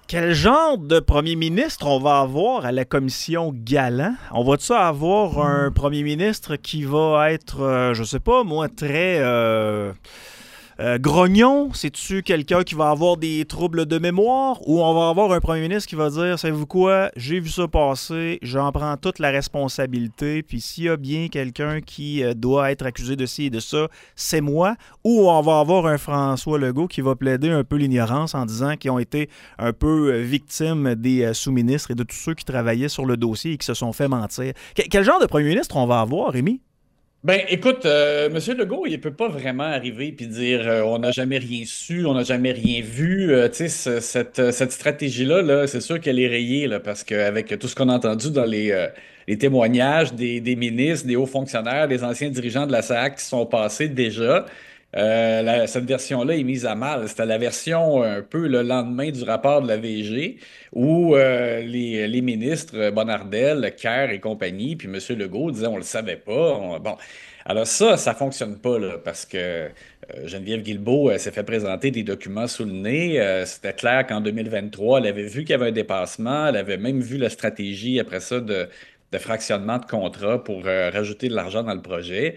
Quel genre de premier ministre on va avoir à la commission Galant? On va-tu avoir un premier ministre qui va être, je sais pas moi, très grognon? C'est-tu quelqu'un qui va avoir des troubles de mémoire? Ou on va avoir un premier ministre qui va dire, savez-vous quoi, j'ai vu ça passer, j'en prends toute la responsabilité, puis s'il y a bien quelqu'un qui doit être accusé de ci et de ça, c'est moi. Ou on va avoir un François Legault qui va plaider un peu l'ignorance en disant qu'ils ont été un peu victimes des sous-ministres et de tous ceux qui travaillaient sur le dossier et qui se sont fait mentir. Quel genre de premier ministre on va avoir, Rémi? Ben, écoute, M. Legault, il peut pas vraiment arriver puis dire on n'a jamais rien su, on n'a jamais rien vu. Tu sais, cette stratégie-là, là, c'est sûr qu'elle est rayée là, parce qu'avec tout ce qu'on a entendu dans les témoignages des ministres, des hauts fonctionnaires, des anciens dirigeants de la SAC qui sont passés déjà, cette version-là est mise à mal. C'était la version un peu le lendemain du rapport de la VG où les ministres Bonnardel, Kerr et compagnie, puis M. Legault disaient on le savait pas. Bon, alors ça fonctionne pas là, parce que Geneviève Guilbeault s'est fait présenter des documents sous le nez. C'était clair qu'en 2023, elle avait vu qu'il y avait un dépassement. Elle avait même vu la stratégie après ça de fractionnement de contrats pour rajouter de l'argent dans le projet.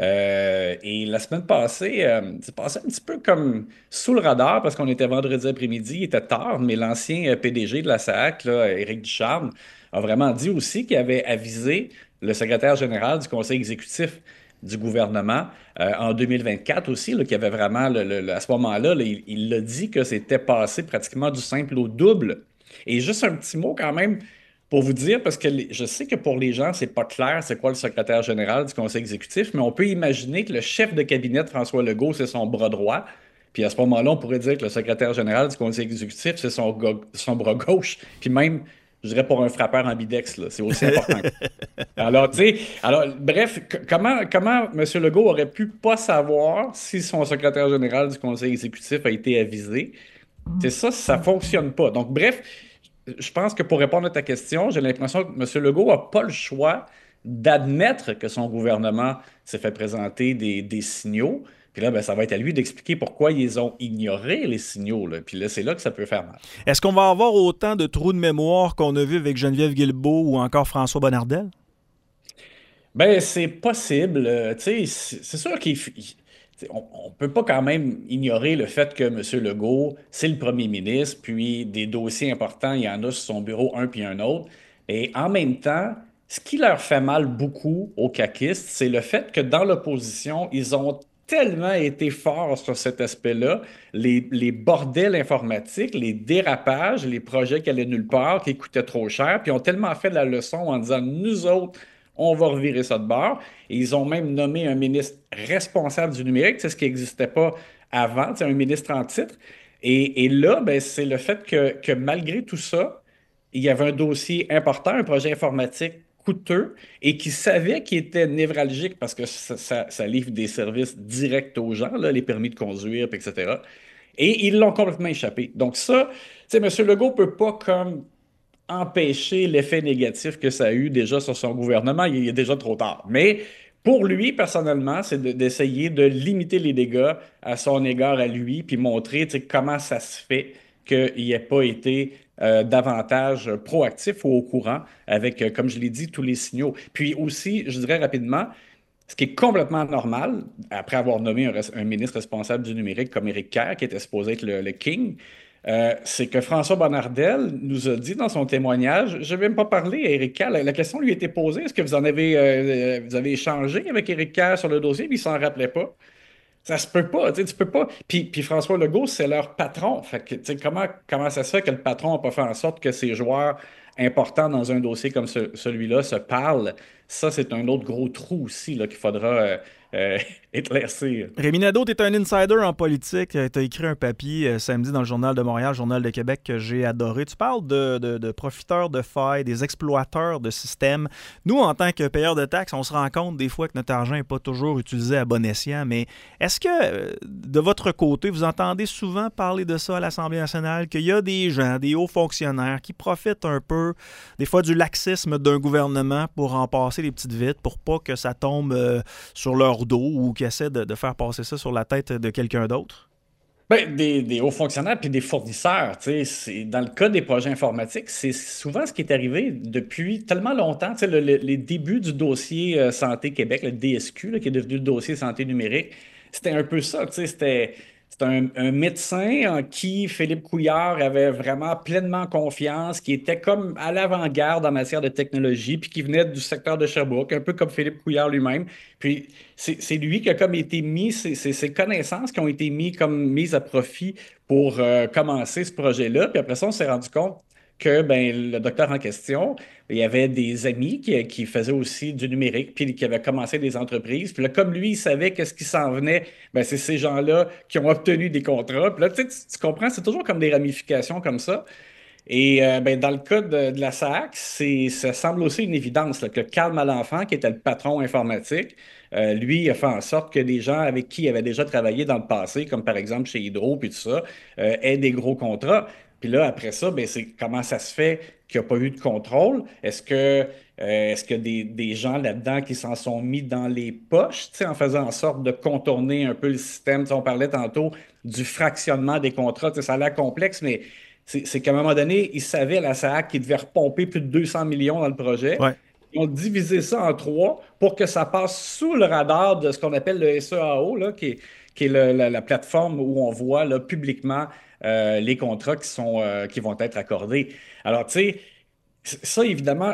Et la semaine passée, c'est passé un petit peu comme sous le radar parce qu'on était vendredi après-midi, il était tard, mais l'ancien PDG de la SAC, là, Éric Ducharme, a vraiment dit aussi qu'il avait avisé le secrétaire général du conseil exécutif du gouvernement en 2024 aussi, là, qu'il y avait vraiment, à ce moment-là, là, il l'a dit que c'était passé pratiquement du simple au double. Et juste un petit mot quand même pour vous dire, parce que je sais que pour les gens, c'est pas clair c'est quoi le secrétaire général du conseil exécutif, mais on peut imaginer que le chef de cabinet de François Legault, c'est son bras droit. Puis à ce moment-là, on pourrait dire que le secrétaire général du conseil exécutif, c'est son bras gauche. Puis même, je dirais pour un frappeur ambidex, là, c'est aussi important. Alors, tu sais, alors, bref, comment M. Legault aurait pu pas savoir si son secrétaire général du conseil exécutif a été avisé? C'est ça, ça fonctionne pas. Donc, bref, je pense que pour répondre à ta question, j'ai l'impression que M. Legault n'a pas le choix d'admettre que son gouvernement s'est fait présenter des signaux. Puis là, ben, ça va être à lui d'expliquer pourquoi ils ont ignoré les signaux, là. Puis là, c'est là que ça peut faire mal. Est-ce qu'on va avoir autant de trous de mémoire qu'on a vu avec Geneviève Guilbeault ou encore François Bonnardel? Ben, c'est possible. Tu sais, c'est sûr on peut pas quand même ignorer le fait que M. Legault, c'est le premier ministre, puis des dossiers importants, il y en a sur son bureau, un puis un autre. Et en même temps, ce qui leur fait mal beaucoup aux caquistes, c'est le fait que dans l'opposition, ils ont tellement été forts sur cet aspect-là, les bordels informatiques, les dérapages, les projets qui allaient nulle part, qui coûtaient trop cher, puis ils ont tellement fait de la leçon en disant, nous autres, on va revirer ça de bord. Et ils ont même nommé un ministre responsable du numérique, c'est ce qui n'existait pas avant, c'est un ministre en titre. Et là, ben, c'est le fait que malgré tout ça, il y avait un dossier important, un projet informatique coûteux et qui savait qu'il était névralgique parce que ça livre des services directs aux gens, là, les permis de conduire, puis etc. Et ils l'ont complètement échappé. Donc ça, tu sais, M. Legault peut pas comme empêcher l'effet négatif que ça a eu déjà sur son gouvernement. Il est déjà trop tard. Mais pour lui, personnellement, c'est d'essayer de limiter les dégâts à son égard à lui, puis montrer tu sais, comment ça se fait qu'il n'ait pas été davantage proactif ou au courant avec, comme je l'ai dit, tous les signaux. Puis aussi, je dirais rapidement, ce qui est complètement normal, après avoir nommé un ministre responsable du numérique comme Éric Kerr, qui était supposé être le king, c'est que François Bonnardel nous a dit dans son témoignage, je ne vais même pas parler à Éric Kerr, la question lui a été posée, est-ce que vous avez échangé avec Éric Kerr sur le dossier, puis il s'en rappelait pas. Ça se peut pas, tu sais, tu peux pas. Puis François Legault, c'est leur patron. Fait que, tu sais, comment ça se fait que le patron n'a pas fait en sorte que ses joueurs importants dans un dossier comme celui-là se parlent? Ça, c'est un autre gros trou aussi là, qu'il faudra euh, éclaircir. Rémi Nadeau, tu es un insider en politique. Tu as écrit un papier samedi dans le Journal de Montréal, Journal de Québec que j'ai adoré. Tu parles de profiteurs de failles, des exploiteurs de systèmes. Nous, en tant que payeurs de taxes, on se rend compte des fois que notre argent n'est pas toujours utilisé à bon escient. Mais est-ce que, de votre côté, vous entendez souvent parler de ça à l'Assemblée nationale, qu'il y a des gens, des hauts fonctionnaires qui profitent un peu, des fois, du laxisme d'un gouvernement pour en passer les petites vites, pour pas que ça tombe sur leur dos ou qu'ils essaient de faire passer ça sur la tête de quelqu'un d'autre? Ben, des hauts fonctionnaires puis des fournisseurs, tu sais, dans le cas des projets informatiques, c'est souvent ce qui est arrivé depuis tellement longtemps. Tu sais, les débuts du dossier Santé Québec, le DSQ, là, qui est devenu le dossier santé numérique, c'était un peu ça. Tu sais, c'était un médecin en qui Philippe Couillard avait vraiment pleinement confiance, qui était comme à l'avant-garde en matière de technologie, puis qui venait du secteur de Sherbrooke, un peu comme Philippe Couillard lui-même. Puis c'est lui qui a comme été mis, ses connaissances qui ont été mises à profit pour commencer ce projet-là. Puis après ça, on s'est rendu compte que ben, le docteur en question, il y avait des amis qui faisaient aussi du numérique, puis qui avaient commencé des entreprises. Puis là, comme lui, il savait qu'est-ce qui s'en venait, ben, c'est ces gens-là qui ont obtenu des contrats. Puis là, tu comprends, c'est toujours comme des ramifications comme ça. Et ben, dans le cas de la SAC, ça semble aussi une évidence là, que Carl Malenfant, qui était le patron informatique, lui a fait en sorte que des gens avec qui il avait déjà travaillé dans le passé, comme par exemple chez Hydro, puis tout ça, aient des gros contrats. Puis là, après ça, ben, c'est comment ça se fait qu'il n'y a pas eu de contrôle? Est-ce que des gens là-dedans qui s'en sont mis dans les poches, tu sais, en faisant en sorte de contourner un peu le système? Tu sais, on parlait tantôt du fractionnement des contrats. Tu sais, ça a l'air complexe, mais c'est qu'à un moment donné, ils savaient, la SAC, qu'ils devaient repomper plus de 200 millions dans le projet. Ouais. Ils ont divisé ça en trois pour que ça passe sous le radar de ce qu'on appelle le SEAO, là, qui est la plateforme où on voit là, publiquement les contrats qui vont être accordés. Alors, tu sais, ça, évidemment,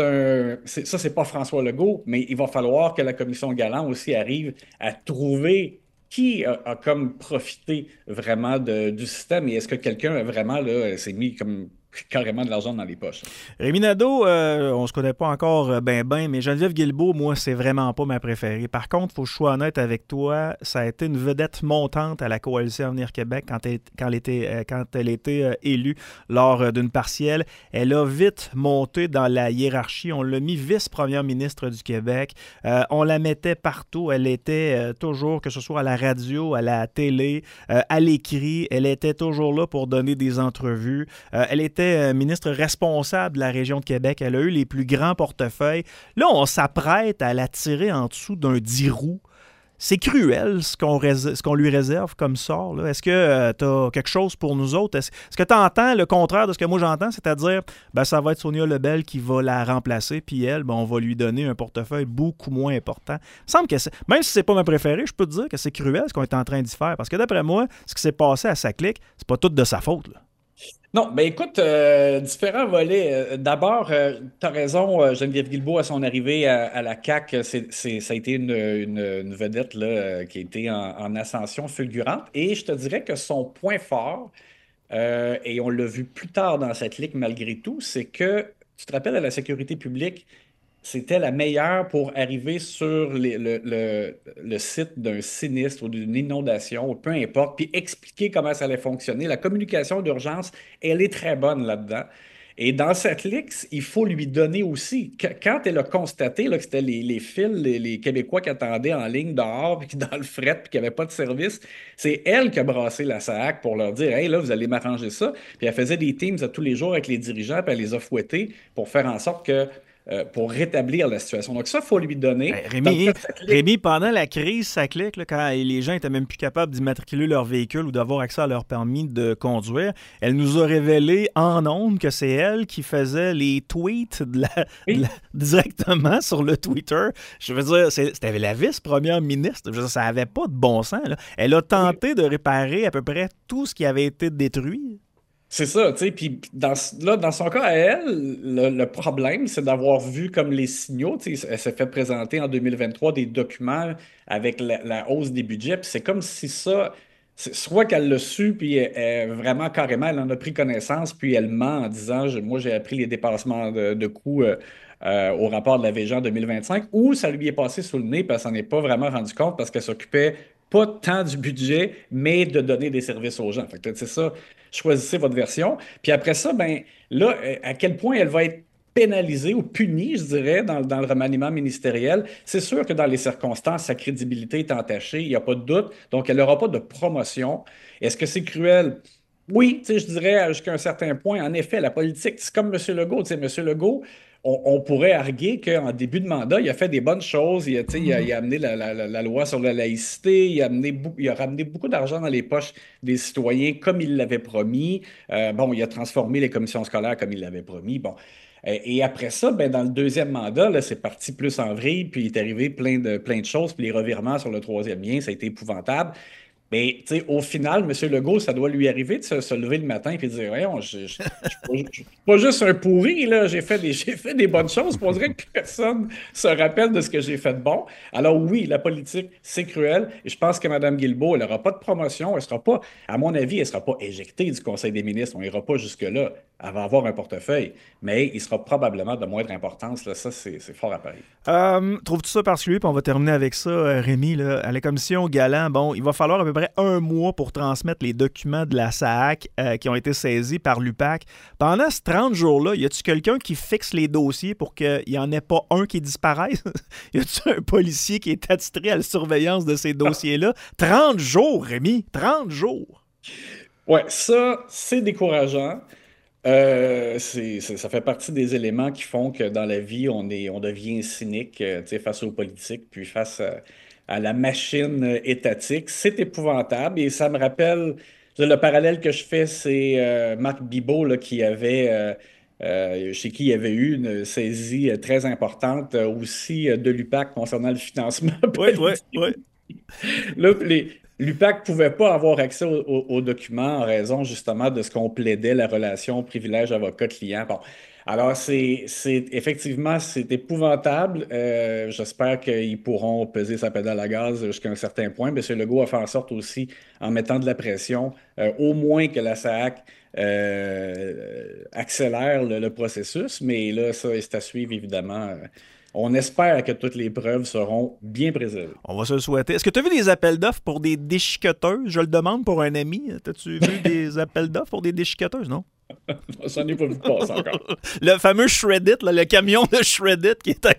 ça, c'est pas François Legault, mais il va falloir que la commission Galant aussi arrive à trouver qui a comme profité vraiment du système et est-ce que quelqu'un a vraiment là, s'est mis comme carrément de l'argent dans les poches. Rémi Nadeau, on se connaît pas encore mais Geneviève Guilbeault, moi, c'est vraiment pas ma préférée. Par contre, il faut que je sois honnête avec toi, ça a été une vedette montante à la Coalition Avenir Québec quand elle était élue lors d'une partielle. Elle a vite monté dans la hiérarchie. On l'a mis vice-première ministre du Québec. On la mettait partout. Elle était toujours, que ce soit à la radio, à la télé, à l'écrit, elle était toujours là pour donner des entrevues. Elle était ministre responsable de la région de Québec. Elle a eu les plus grands portefeuilles. Là, on s'apprête à la tirer en dessous d'un 10 roues. C'est cruel ce qu'on lui réserve comme sort. Là. Est-ce que tu as quelque chose pour nous autres? Est-ce que tu entends le contraire de ce que moi j'entends? C'est-à-dire, ben, ça va être Sonia Lebel qui va la remplacer, puis elle, ben, on va lui donner un portefeuille beaucoup moins important. Il me semble que même si c'est pas ma préférée, je peux te dire que c'est cruel ce qu'on est en train d'y faire. Parce que d'après moi, ce qui s'est passé à sa clique, c'est pas tout de sa faute. Là. Non, ben écoute, différents volets. D'abord, tu as raison, Geneviève Guilbeault, à son arrivée à la CAQ, ça a été une vedette là, qui a été en ascension fulgurante. Et je te dirais que son point fort, et on l'a vu plus tard dans cette ligue malgré tout, c'est que, tu te rappelles, à la sécurité publique, c'était la meilleure pour arriver sur le site d'un sinistre ou d'une inondation, ou peu importe, puis expliquer comment ça allait fonctionner. La communication d'urgence, elle est très bonne là-dedans. Et dans cette liste, il faut lui donner aussi, quand elle a constaté là, que c'était les fils, les Québécois qui attendaient en ligne dehors, puis qui dans le fret, puis qu'il n'y avait pas de service, c'est elle qui a brassé la SAAC pour leur dire, hey, là, vous allez m'arranger ça. Puis elle faisait des teams à tous les jours avec les dirigeants, puis elle les a fouettés pour faire en sorte que pour rétablir la situation. Donc ça, il faut lui donner. Dans le cas de cette ligue, Rémi, pendant la crise, ça clique, là, quand les gens étaient même plus capables d'immatriculer leur véhicule ou d'avoir accès à leur permis de conduire, elle nous a révélé en ondes que c'est elle qui faisait les tweets oui, directement sur le Twitter. Je veux dire, c'était la vice-première ministre. Je veux dire, ça n'avait pas de bon sens. Là. Elle a oui. tenté de réparer à peu près tout ce qui avait été détruit. C'est ça, tu sais, puis là, dans son cas à elle, le problème, c'est d'avoir vu comme les signaux, tu sais, elle s'est fait présenter en 2023 des documents avec la hausse des budgets, puis c'est comme si ça, soit qu'elle l'a su, puis vraiment carrément, elle en a pris connaissance, puis elle ment en disant, moi j'ai appris les dépassements de coûts au rapport de la VG en 2025, ou ça lui est passé sous le nez, parce qu'elle s'en est pas vraiment rendu compte, parce qu'elle s'occupait pas tant du budget, mais de donner des services aux gens. Fait que c'est ça, choisissez votre version. Puis après ça, ben là, à quel point elle va être pénalisée ou punie, je dirais, dans le remaniement ministériel. C'est sûr que dans les circonstances, sa crédibilité est entachée, il n'y a pas de doute. Donc, elle n'aura pas de promotion. Est-ce que c'est cruel? Oui, tu sais, je dirais jusqu'à un certain point. En effet, la politique, c'est comme M. Legault. Tu sais, M. Legault, on pourrait arguer qu'en début de mandat, il a fait des bonnes choses. Il a amené la loi sur la laïcité, il a ramené beaucoup d'argent dans les poches des citoyens comme il l'avait promis. Bon, il a transformé les commissions scolaires comme il l'avait promis. Bon. Et après ça, ben, dans le deuxième mandat, là, c'est parti plus en vrille, puis il est arrivé plein de choses, puis les revirements sur le troisième lien, ça a été épouvantable. Mais au final, M. Legault, ça doit lui arriver de se lever le matin et de dire voyons, je suis pas juste un pourri, là, j'ai fait des bonnes choses. On dirait que personne se rappelle de ce que j'ai fait de bon. Alors oui, la politique, c'est cruel. Et je pense que Mme Guilbeault, elle n'aura pas de promotion. Elle sera pas, à mon avis, elle ne sera pas éjectée du Conseil des ministres. On n'ira pas jusque-là. Elle va avoir un portefeuille, mais il sera probablement de moindre importance. Là. Ça, c'est fort à parier. Trouves-tu ça particulier? Puis on va terminer avec ça, Rémi. Là, à la commission Galland, bon, il va falloir à peu près un mois pour transmettre les documents de la SAAC qui ont été saisis par l'UPAC. Pendant ces 30 jours-là, y a-tu quelqu'un qui fixe les dossiers pour qu'il n'y en ait pas un qui disparaisse? Y a-tu un policier qui est attitré à la surveillance de ces dossiers-là? 30 jours, Rémi! 30 jours! Ouais, ça, c'est décourageant. Ça fait partie des éléments qui font que dans la vie, on devient cynique face aux politiques, puis face à la machine étatique. C'est épouvantable et ça me rappelle, le parallèle que je fais, c'est Marc Bibot là, chez qui il y avait eu une saisie très importante aussi de l'UPAC concernant le financement Oui, oui, politique. oui. Là, l'UPAC ne pouvait pas avoir accès aux documents en raison justement de ce qu'on plaidait, la relation privilège avocat-client. Bon. Alors, effectivement, c'est épouvantable. J'espère qu'ils pourront peser sa pédale à gaz jusqu'à un certain point. M. Legault a fait en sorte aussi, en mettant de la pression, au moins que la SAAC accélère le processus. Mais là, ça, c'est à suivre, évidemment. On espère que toutes les preuves seront bien préservées. On va se le souhaiter. Est-ce que tu as vu des appels d'offres pour des déchiqueteuses? Je le demande pour un ami. As-tu vu des appels d'offres pour des déchiqueteuses, non? J'en ai pas vu passer encore. Le fameux Shreddit, là, le camion de Shreddit qui est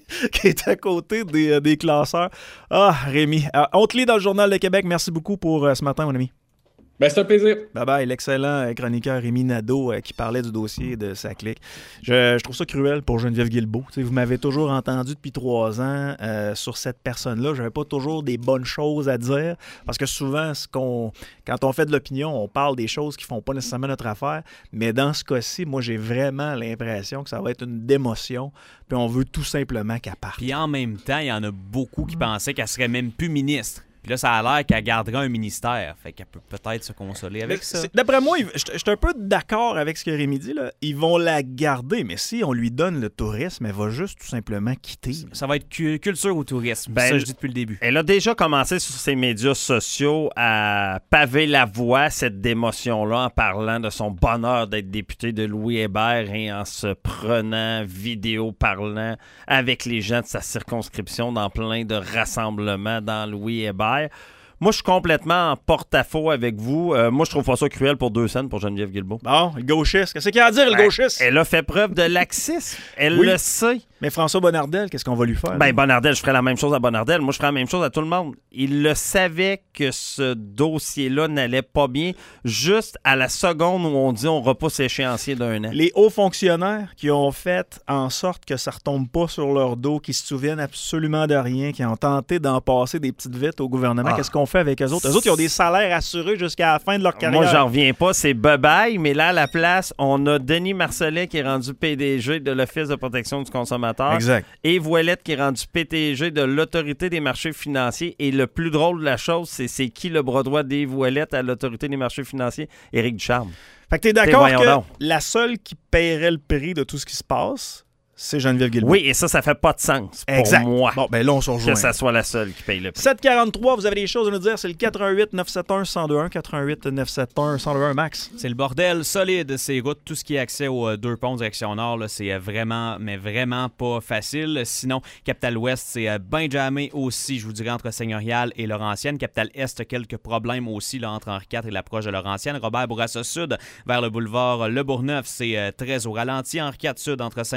à côté des classeurs. Ah, Rémi. On te lit dans le Journal de Québec. Merci beaucoup pour ce matin, mon ami. Ben, c'est un plaisir. Bye-bye, l'excellent chroniqueur Rémi Nadeau qui parlait du dossier de sa clique. Je trouve ça cruel pour Geneviève Guilbeault. T'sais, vous m'avez toujours entendu depuis 3 ans sur cette personne-là. Je n'avais pas toujours des bonnes choses à dire parce que souvent, quand on fait de l'opinion, on parle des choses qui ne font pas nécessairement notre affaire. Mais dans ce cas-ci, moi, j'ai vraiment l'impression que ça va être une démotion. Puis on veut tout simplement qu'elle parte. Puis en même temps, il y en a beaucoup qui pensaient qu'elle serait même plus ministre. Puis là, ça a l'air qu'elle gardera un ministère. Fait qu'elle peut peut-être se consoler avec ça. D'après moi, je suis un peu d'accord avec ce que Rémi dit. Là. Ils vont la garder, mais si on lui donne le tourisme, elle va juste tout simplement quitter. Ça va être culture au tourisme. Ben, ça, je dis depuis le début. Elle a déjà commencé sur ses médias sociaux à paver la voie, cette démotion-là, en parlant de son bonheur d'être député de Louis Hébert et en se prenant vidéo parlant avec les gens de sa circonscription dans plein de rassemblements dans Louis Hébert. Moi, je suis complètement en porte-à-faux avec vous. Moi, je trouve pas ça cruel pour 2 cents pour Geneviève Guilbeault. Bon, le gauchiste. Qu'est-ce qu'il y a à dire, le gauchiste? Elle a fait preuve de laxisme. Elle le sait. Mais François Bonnardel, qu'est-ce qu'on va lui faire? Ben, Bonnardel, je ferais la même chose à Bonnardel. Moi, je ferais la même chose à tout le monde. Il le savait que ce dossier-là n'allait pas bien, juste à la seconde où on dit on repousse l'échéancier d'1 an. Les hauts fonctionnaires qui ont fait en sorte que ça retombe pas sur leur dos, qui se souviennent absolument de rien, qui ont tenté d'en passer des petites vites au gouvernement, qu'est-ce qu'on fait avec eux autres? Eux autres, ils ont des salaires assurés jusqu'à la fin de leur carrière. Moi, j'en reviens pas. C'est bye-bye. Mais là, à la place, on a Denis Marcellet qui est rendu PDG de l'Office de protection du consommateur. Exact. Et Ouellette qui est rendu PDG de l'Autorité des marchés financiers. Et le plus drôle de la chose, c'est qui le bras droit d'Yves Ouellette à l'Autorité des marchés financiers? Éric Ducharme. Fait que t'es d'accord voyons que donc. la seule qui paierait le prix de tout ce qui se passe, c'est Geneviève Guilbeault. Oui, et ça fait pas de sens pour moi. Bon, ben là, on se rejoint. Que ça soit la seule qui paye le prix. 743, vous avez des choses à nous dire, c'est le 88-971-1021, 88-971-1021, Max. C'est le bordel solide, ces routes. Tout ce qui est accès aux 2 ponts direction nord, là, c'est vraiment, mais vraiment pas facile. Sinon, Capitale-Ouest, c'est bien jammé aussi, je vous dirais, entre Seigneurial et Laurentienne. Capitale-Est, quelques problèmes aussi là, entre Henri IV et l'approche de Laurentienne. Robert-Bourassa Sud, vers le boulevard Le Bourgneuf, c'est très au ralenti. Henri IV Sud, entre Sainte-Geneviève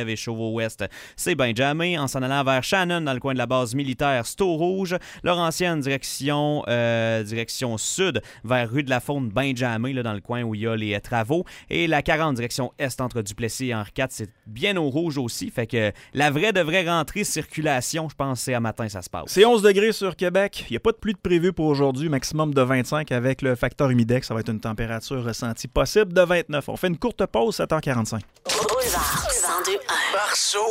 Villeneuve et Chauveau-Ouest, c'est bien jammé. En s'en allant vers Shannon, dans le coin de la base militaire, c'est au rouge. Laurentienne, direction sud, vers rue de la Faune, bien jammé, là, dans le coin où il y a les travaux. Et la 40, direction est, entre Duplessis et Henri IV, c'est bien au rouge aussi. Fait que la vraie rentrée circulation, je pense, c'est à matin, ça se passe. C'est 11 degrés sur Québec. Il n'y a pas de pluie de prévu pour aujourd'hui, maximum de 25 avec le facteur humidex. Ça va être une température ressentie possible de 29. On fait une courte pause, 7h45. Boulevard 102.1. Marceau.